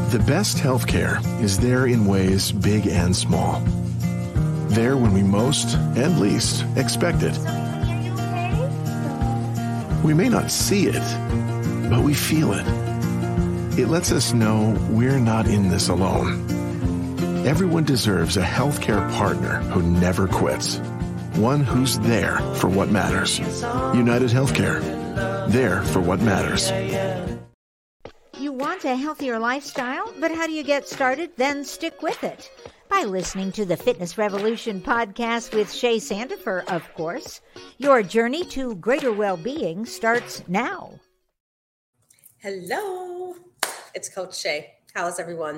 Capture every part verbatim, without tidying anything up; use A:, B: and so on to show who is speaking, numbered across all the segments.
A: The best healthcare is there in ways big and small. There when we most and least expect it. We may not see it, but we feel it. It lets us know we're not in this alone. Everyone deserves a healthcare partner who never quits. One who's there for what matters. United Healthcare. There for what matters.
B: You want a healthier lifestyle, but how do you get started? Then stick with it. By listening to the Fitness Revolution podcast with Shay Sandifer, of course. Your journey to greater well-being starts now.
C: Hello, it's Coach Shay. How's everyone?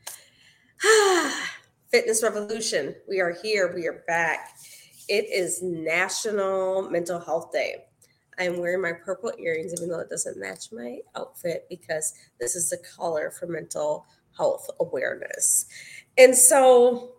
C: Fitness Revolution. We are here. We are back. It is National Mental Health Day. I'm wearing my purple earrings, even though it doesn't match my outfit, because this is the color for mental health awareness. And so,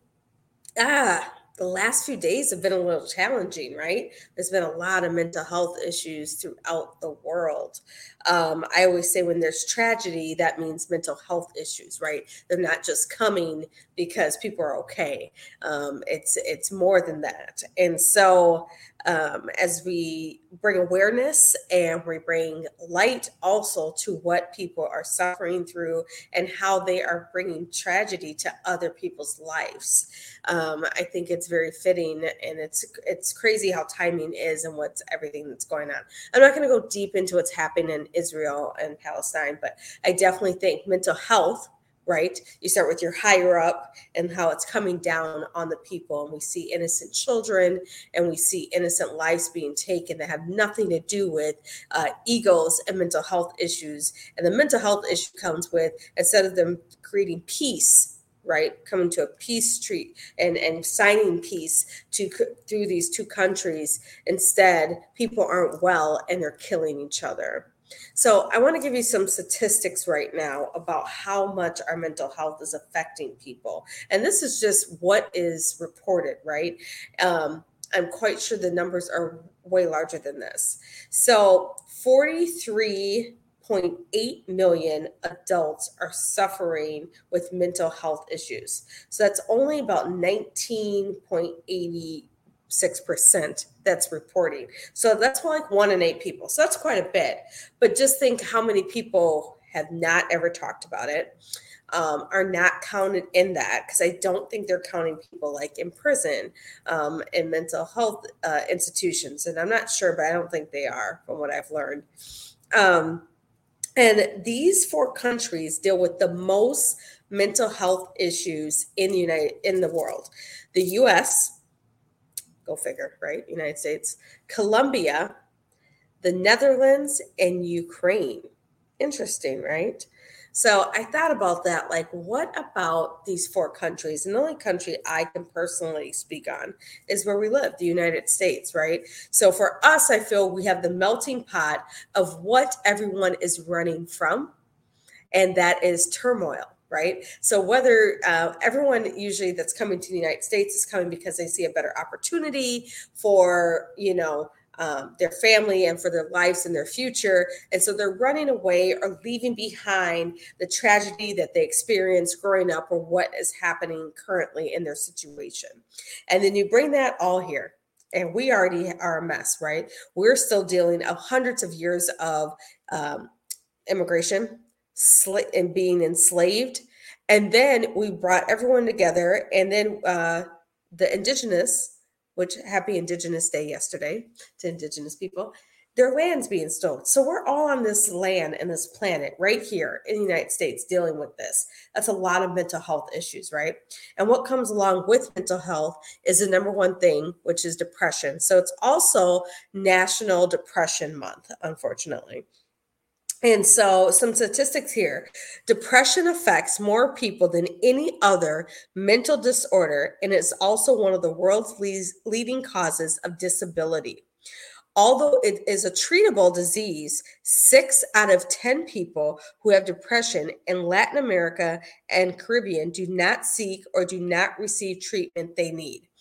C: ah, the last few days have been a little challenging, right? There's been a lot of mental health issues throughout the world. Um, I always say when there's tragedy, that means mental health issues, right? They're not just coming because people are okay. Um, it's it's more than that. And so um, as we bring awareness and we bring light also to what people are suffering through and how they are bringing tragedy to other people's lives, um, I think it's very fitting, and it's it's crazy how timing is and what's everything that's going on. I'm not going to go deep into what's happening in Israel and Palestine, but I definitely think mental health, right? You start with your higher up and how it's coming down on the people. And we see innocent children and we see innocent lives being taken that have nothing to do with uh, egos and mental health issues. And the mental health issue comes with, instead of them creating peace, right, coming to a peace treaty and, and signing peace to through these two countries, instead, people aren't well and they're killing each other. So I want to give you some statistics right now about how much our mental health is affecting people. And this is just what is reported, right? Um, I'm quite sure the numbers are way larger than this. So forty-three point eight million adults are suffering with mental health issues. So that's only about nineteen point eight six percent that's reporting. So that's like one in eight people. So that's quite a bit. But just think how many people have not ever talked about it, um, are not counted in that, because I don't think they're counting people like in prison, um, in mental health uh, institutions. And I'm not sure, but I don't think they are, from what I've learned. Um, and these four countries deal with the most mental health issues in the United in the world. The U S, go figure, right? United States, Colombia, the Netherlands, and Ukraine. Interesting, right? So I thought about that, like, what about these four countries? And the only country I can personally speak on is where we live, the United States, right? So for us, I feel we have the melting pot of what everyone is running from, and that is turmoil. Right. So whether uh, everyone usually that's coming to the United States is coming because they see a better opportunity for, you know, um, their family and for their lives and their future. And so they're running away or leaving behind the tragedy that they experienced growing up or what is happening currently in their situation. And then you bring that all here. And we already are a mess, right? We're still dealing with hundreds of years of um, immigration, and being enslaved. And then we brought everyone together, and then uh, the indigenous, which happy Indigenous Day yesterday to indigenous people, their land's being stolen. So we're all on this land and this planet right here in the United States dealing with this. That's a lot of mental health issues, right? And what comes along with mental health is the number one thing, which is depression. So it's also National Depression Month, unfortunately. And so some statistics here. Depression affects more people than any other mental disorder, and it's also one of the world's leading causes of disability. Although it is a treatable disease, six out of ten people who have depression in Latin America and Caribbean do not seek or do not receive treatment they need.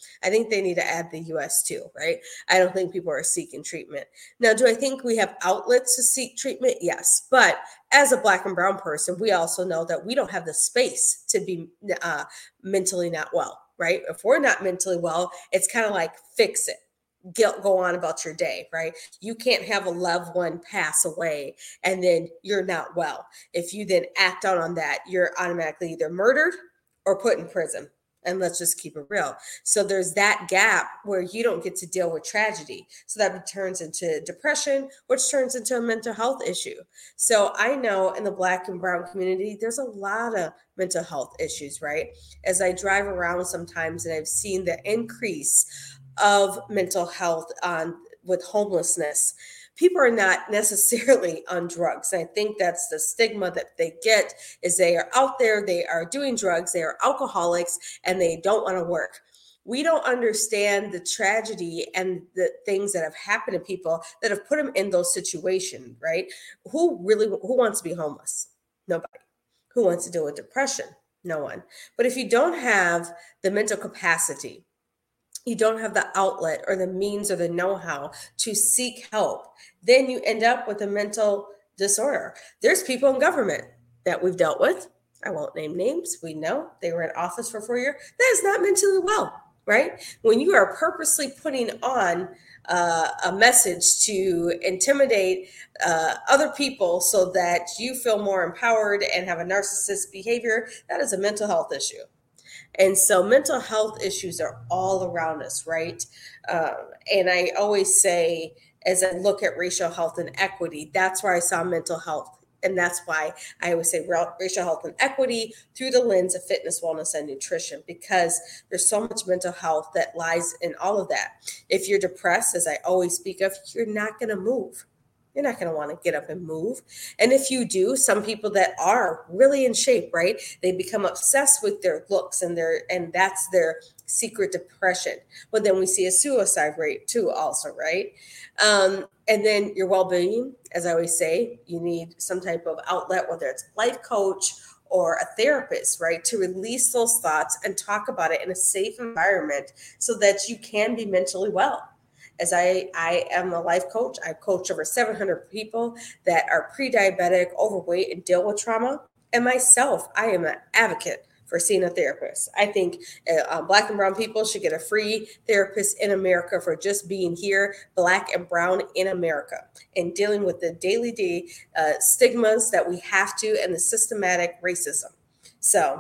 C: I think they need to add the U S too, right? I don't think people are seeking treatment. Now, do I think we have outlets to seek treatment? Yes. But as a Black and brown person, we also know that we don't have the space to be uh, mentally not well, right? If we're not mentally well, it's kind of like fix it. Guilt, go on about your day, right? You can't have a loved one pass away and then you're not well. If you then act out on that, you're automatically either murdered or put in prison. And let's just keep it real. So there's that gap where you don't get to deal with tragedy. So that turns into depression, which turns into a mental health issue. So I know in the Black and brown community, there's a lot of mental health issues, right? As I drive around sometimes and I've seen the increase of mental health on with homelessness, people are not necessarily on drugs. I think that's the stigma that they get is they are out there, they are doing drugs, they are alcoholics, and they don't want to work. We don't understand the tragedy and the things that have happened to people that have put them in those situations, right? Who really, who wants to be homeless? Nobody. Who wants to deal with depression? No one. But if you don't have the mental capacity, you don't have the outlet or the means or the know-how to seek help, then you end up with a mental disorder. There's people in government that we've dealt with. I won't name names. We know they were in office for four years. That is not mentally well, right? When you are purposely putting on uh, a message to intimidate uh, other people so that you feel more empowered and have a narcissist behavior, that is a mental health issue. And so mental health issues are all around us, right? Um, and I always say, as I look at racial health and equity, that's where I saw mental health. And that's why I always say racial health and equity through the lens of fitness, wellness, and nutrition, because there's so much mental health that lies in all of that. If you're depressed, as I always speak of, you're not going to move. You're not going to want to get up and move. And if you do, some people that are really in shape, right? They become obsessed with their looks and their, and that's their secret depression. But then we see a suicide rate too also, right? Um, and then your well-being, as I always say, you need some type of outlet, whether it's a life coach or a therapist, right? To release those thoughts and talk about it in a safe environment so that you can be mentally well. As I, I am a life coach, I coach over seven hundred people that are pre-diabetic, overweight, and deal with trauma. And myself, I am an advocate for seeing a therapist. I think uh, Black and brown people should get a free therapist in America for just being here, Black and brown in America, and dealing with the daily day uh, stigmas that we have to and the systematic racism. So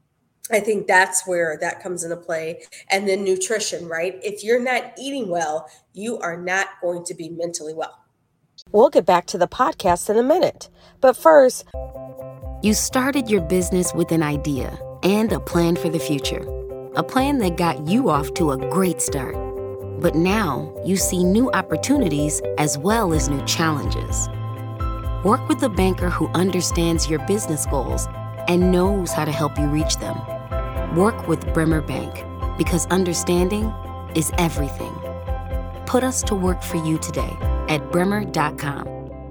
C: I think that's where that comes into play. And then nutrition, right? If you're not eating well, you are not going to be mentally well.
D: We'll get back to the podcast in a minute. But first, you started your business with an idea and a plan for the future. A plan that got you off to a great start. But now you see new opportunities as well as new challenges. Work with a banker who understands your business goals and knows how to help you reach them. Work with Bremer Bank, because understanding is everything. Put us to work for you today at bremer dot com.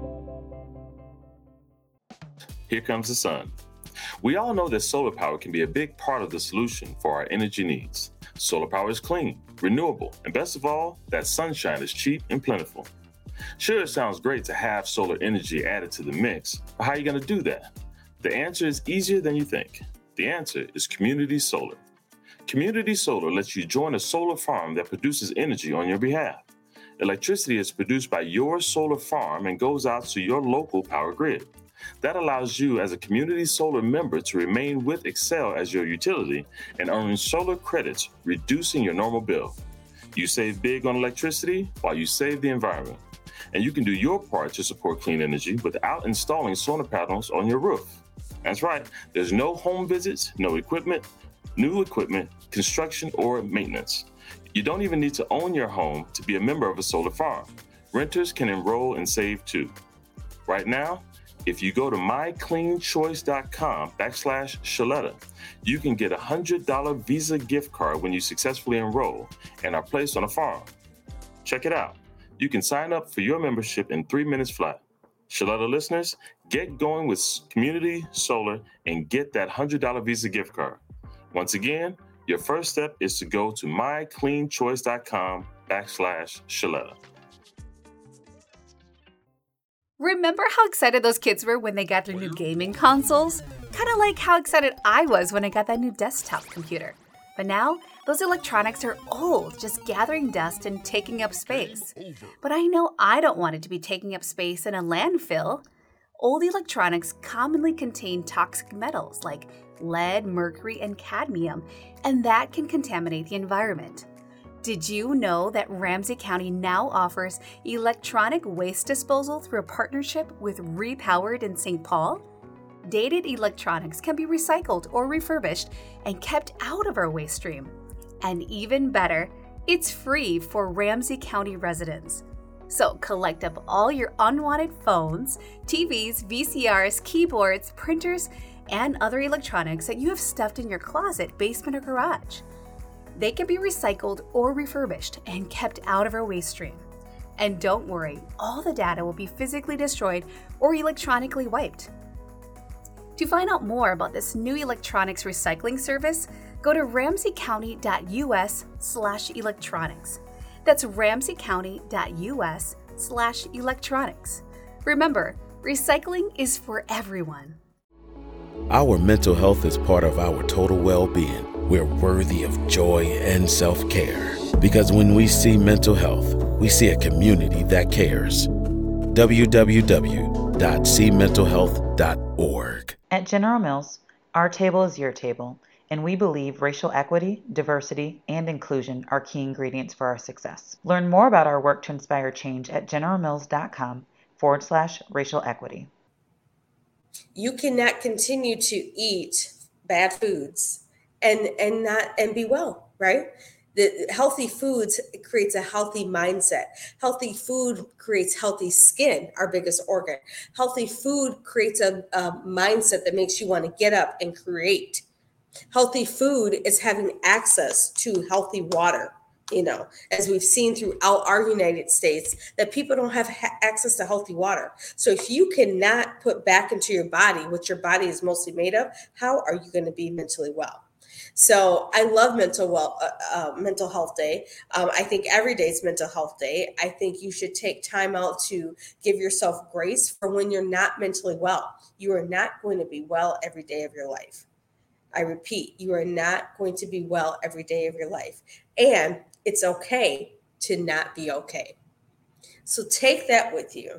E: Here comes the sun. We all know that solar power can be a big part of the solution for our energy needs. Solar power is clean, renewable, and best of all, that sunshine is cheap and plentiful. Sure, it sounds great to have solar energy added to the mix, but how are you going to do that? The answer is easier than you think. The answer is Community Solar. Community Solar lets you join a solar farm that produces energy on your behalf. Electricity is produced by your solar farm and goes out to your local power grid. That allows you as a Community Solar member to remain with Excel as your utility and earn solar credits, reducing your normal bill. You save big on electricity while you save the environment. And you can do your part to support clean energy without installing solar panels on your roof. That's right, there's no home visits, no equipment, new equipment, construction, or maintenance. You don't even need to own your home to be a member of a solar farm. Renters can enroll and save too. Right now, if you go to mycleanchoice.com backslash Shaletta, you can get a one hundred dollars Visa gift card when you successfully enroll and are placed on a farm. Check it out. You can sign up for your membership in three minutes flat. Shaletta listeners, get going with Community Solar and get that one hundred dollars Visa gift card. Once again, Your first step is to go to mycleanchoice.com backslash Shaletta.
F: Remember how excited those kids were when they got their new gaming consoles? Kind of like how excited I was when I got that new desktop computer. But now, those electronics are old, just gathering dust and taking up space. But I know I don't want it to be taking up space in a landfill. Old electronics commonly contain toxic metals like lead, mercury, and cadmium, and that can contaminate the environment. Did you know that Ramsey County now offers electronic waste disposal through a partnership with Repowered in Saint Paul? Dated electronics can be recycled or refurbished and kept out of our waste stream. And even better, it's free for Ramsey County residents. So collect up all your unwanted phones, T Vs, V C Rs, keyboards, printers, and other electronics that you have stuffed in your closet, basement, or garage. They can be recycled or refurbished and kept out of our waste stream. And don't worry, all the data will be physically destroyed or electronically wiped. To find out more about this new electronics recycling service, go to ramseycounty.us slash electronics. That's ramseycounty.us slash electronics. Remember, recycling is for everyone.
G: Our mental health is part of our total well-being. We're worthy of joy and self-care. Because when we see mental health, we see a community that cares. w w w dot see mental health dot org.
H: At General Mills, our table is your table, and we believe racial equity, diversity, and inclusion are key ingredients for our success. Learn more about our work to inspire change at generalmills.com forward slash racial equity.
C: You cannot continue to eat bad foods and and not and be well, right? The healthy foods creates a healthy mindset. Healthy food creates healthy skin, our biggest organ. Healthy food creates a, a mindset that makes you want to get up and create. Healthy food is having access to healthy water. You know, as we've seen throughout our United States, that people don't have ha- access to healthy water. So if you cannot put back into your body what your body is mostly made of, how are you going to be mentally well? So I love mental well, uh, uh, mental health day. Um, I think every day is mental health day. I think you should take time out to give yourself grace for when you're not mentally well. You are not going to be well every day of your life. I repeat, you are not going to be well every day of your life. And it's okay to not be okay. So take that with you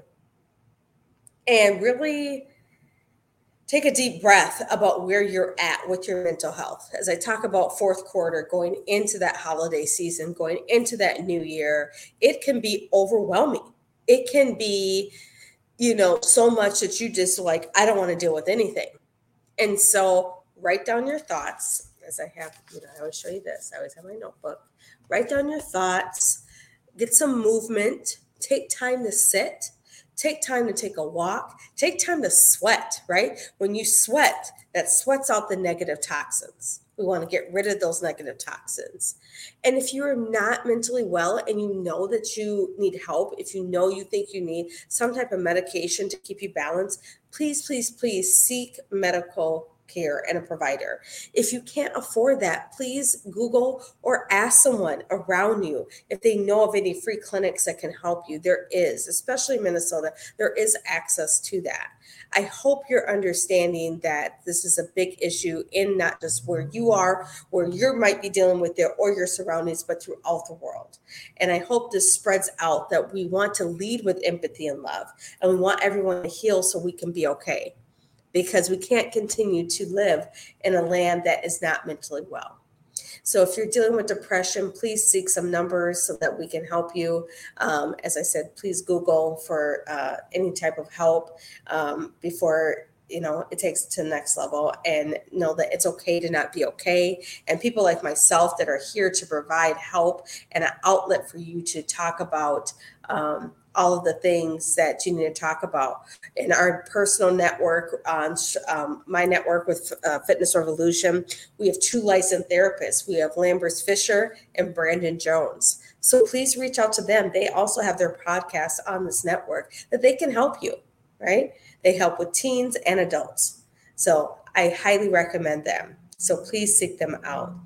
C: and really take a deep breath about where you're at with your mental health. As I talk about fourth quarter, going into that holiday season, going into that new year, it can be overwhelming. It can be, you know, so much that you just like, I don't want to deal with anything. And so write down your thoughts. As I have, you know, I always show you this. I always have my notebook. Write down your thoughts, get some movement, take time to sit, take time to take a walk, take time to sweat, right? When you sweat, that sweats out the negative toxins. We want to get rid of those negative toxins. And if you're not mentally well and you know that you need help, if you know you think you need some type of medication to keep you balanced, please, please, please seek medical care and a provider. If you can't afford that, please Google or ask someone around you if they know of any free clinics that can help you. There is, especially in Minnesota, there is access to that. I hope you're understanding that this is a big issue in not just where you are, where you might be dealing with it or your surroundings, but throughout the world. And I hope this spreads out that we want to lead with empathy and love, and we want everyone to heal so we can be okay. Because we can't continue to live in a land that is not mentally well. So if you're dealing with depression, please seek some numbers so that we can help you. Um, as I said, please Google for uh, any type of help um, before you know it takes it to the next level, and know that it's okay to not be okay. And people like myself that are here to provide help and an outlet for you to talk about um, all of the things that you need to talk about. In our personal network, on um, my network with uh, Fitness Revolution, we have two licensed therapists. We have Lambert Fisher and Brandon Jones. So please reach out to them. They also have their podcast on this network that they can help you, right? They help with teens and adults. So I highly recommend them. So please seek them out.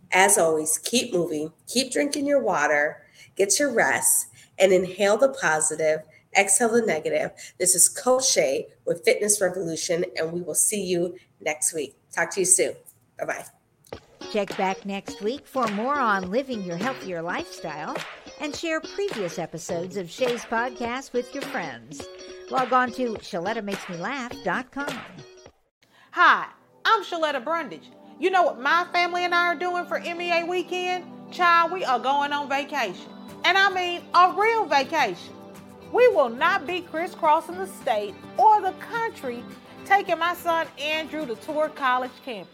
C: As always, keep moving, keep drinking your water, get your rest, and inhale the positive, exhale the negative. This is Coach Shay with Fitness Revolution, and we will see you next week. Talk to you soon. Bye-bye.
B: Check back next week for more on living your healthier lifestyle and share previous episodes of Shay's podcast with your friends. Log on to Shaletta Makes Me Laugh dot com.
I: Hi, I'm Shaletta Brundage. You know what my family and I are doing for M E A weekend? Child, we are going on vacation. And I mean a real vacation. We will not be crisscrossing the state or the country taking my son Andrew to tour college campuses.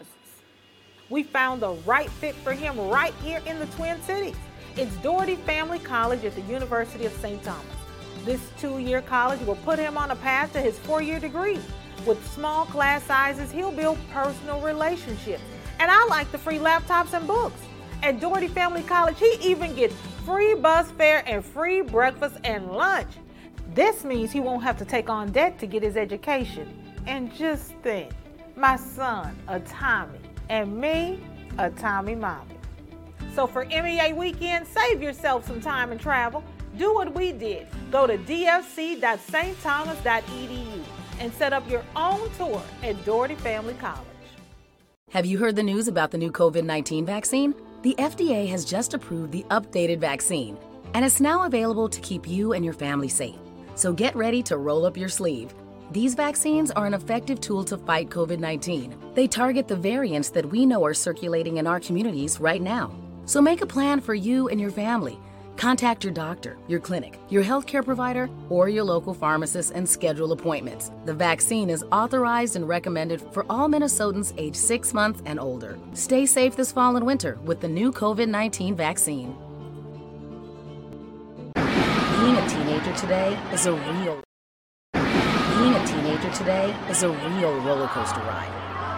I: We found the right fit for him right here in the Twin Cities. It's Doherty Family College at the University of Saint Thomas. This two-year college will put him on a path to his four-year degree. With small class sizes, he'll build personal relationships. And I like the free laptops and books. At Doherty Family College, he even gets free bus fare and free breakfast and lunch. This means he won't have to take on debt to get his education. And just think, my son, a Tommy, and me, a Tommy mommy. So for M E A weekend, save yourself some time and travel. Do what we did. Go to d f c dot st thomas dot e d u and set up your own tour at Doherty Family College.
D: Have you heard the news about the new covid nineteen vaccine? The F D A has just approved the updated vaccine, and it's now available to keep you and your family safe. So get ready to roll up your sleeve. These vaccines are an effective tool to fight covid nineteen. They target the variants that we know are circulating in our communities right now. So make a plan for you and your family. Contact your doctor, your clinic, your healthcare provider, or your local pharmacist and schedule appointments. The vaccine is authorized and recommended for all Minnesotans aged six months and older. Stay safe this fall and winter with the new covid nineteen vaccine. Being a teenager today is a real Being a teenager today is a real roller coaster ride.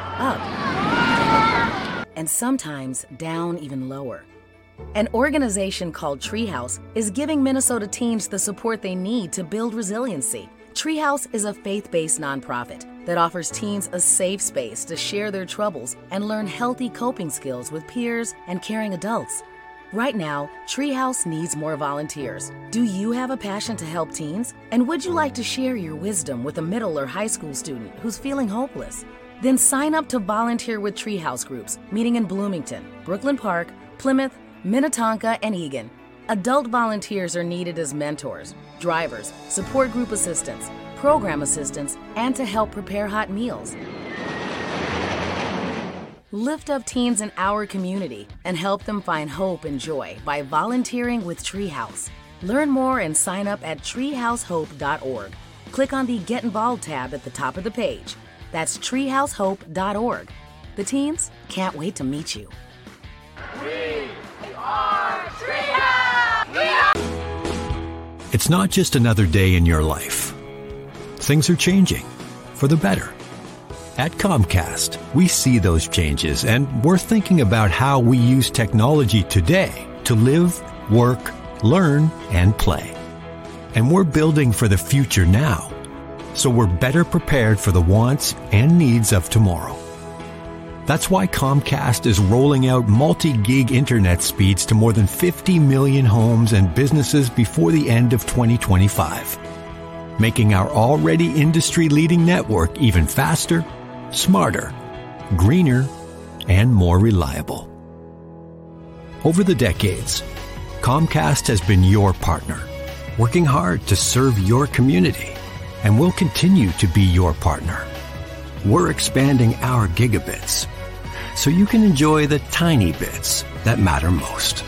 D: Up, and sometimes down even lower. An organization called Treehouse is giving Minnesota teens the support they need to build resiliency. Treehouse is a faith-based nonprofit that offers teens a safe space to share their troubles and learn healthy coping skills with peers and caring adults. Right now, Treehouse needs more volunteers. Do you have a passion to help teens? And would you like to share your wisdom with a middle or high school student who's feeling hopeless? Then sign up to volunteer with Treehouse groups meeting in Bloomington, Brooklyn Park, Plymouth, Minnetonka, and Eagan. Adult volunteers are needed as mentors, drivers, support group assistants, program assistants, and to help prepare hot meals. Lift up teens in our community and help them find hope and joy by volunteering with Treehouse. Learn more and sign up at treehouse hope dot org. Click on the Get Involved tab at the top of the page. That's treehouse hope dot org. The teens can't wait to meet you.
J: We are Treehouse!
K: It's not just another day in your life. Things are changing for the better. At Comcast, we see those changes, and we're thinking about how we use technology today to live, work, learn, and play. And we're building for the future now, so we're better prepared for the wants and needs of tomorrow. That's why Comcast is rolling out multi-gig internet speeds to more than fifty million homes and businesses before the end of twenty twenty-five, making our already industry-leading network even faster, smarter, greener, and more reliable. Over the decades, Comcast has been your partner, working hard to serve your community, and will continue to be your partner. We're expanding our gigabits so you can enjoy the tiny bits that matter most.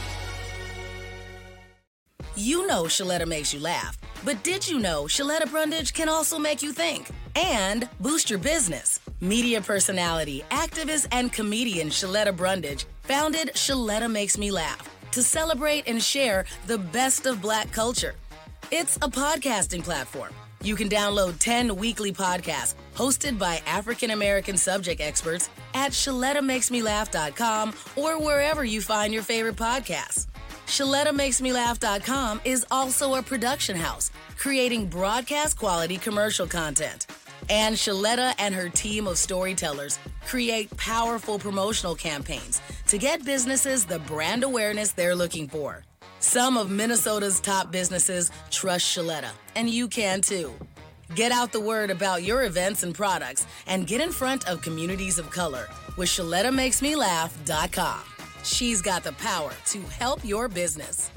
D: You know Shaletta makes you laugh, but did you know Shaletta Brundage can also make you think and boost your business? Media personality, activist, and comedian Shaletta Brundage founded Shaletta Makes Me Laugh to celebrate and share the best of Black culture. It's a podcasting platform. You can download ten weekly podcasts hosted by African-American subject experts at shaletta makes me laugh dot com or wherever you find your favorite podcasts. shaletta makes me laugh dot com is also a production house, creating broadcast-quality commercial content. And Shaletta and her team of storytellers create powerful promotional campaigns
L: to get businesses the brand awareness they're looking for. Some of Minnesota's top businesses trust Sheletta, and you can too. Get out the word about your events and products and get in front of communities of color with Sheletta Makes Me Laugh dot com. She's got the power to help your business.